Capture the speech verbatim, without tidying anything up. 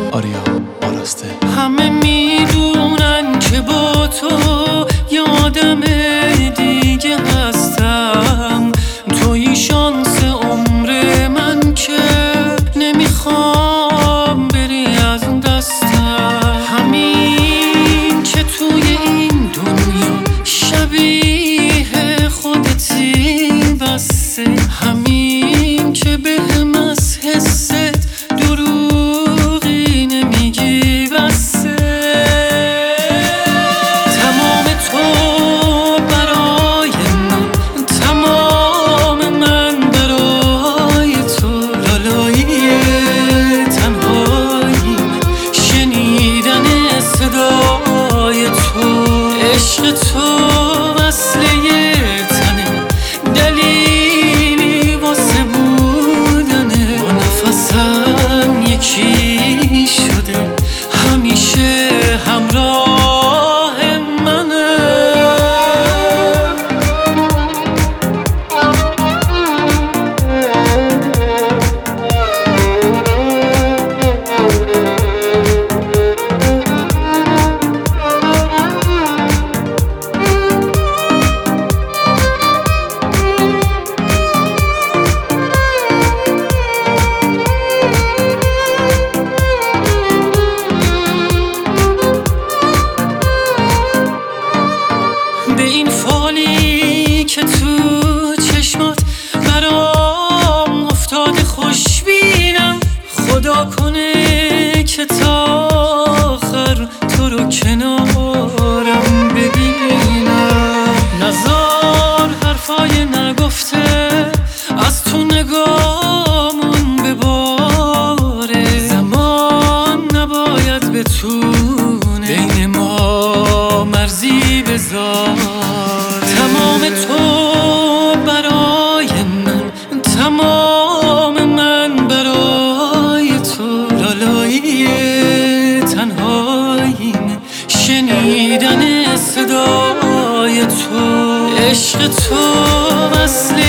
آریا آراسته. همه میدونن که با تو یه آدم دیگه هستم، توی شانس عمر من که نمیخوام بری از دستم. همین که توی این دنیا شبیه خودتی بسه، همین که بهم از حست دروغی نمیگی بسه. تمام تو برای من، تمام من برای تو، لالایی تنهایی شنیدن صدای تو. عشق تو وصله تنه، دلیلی واسه بودنه، با نفسم یکی شده، همیشه همراه منه. به این فالی که تو چشمات برام افتاده خوشبینم، خدا کنه که تا آخر تو رو کنارم ببینم. نزار حرفای نگفته از تو نگامون بباره، زمان نباید بتونه بین ما مرزی بذار. تمام تو برای من، تمام من برای تو، لالایی تنهاییم شنیدن صدای تو. عشق تو وصله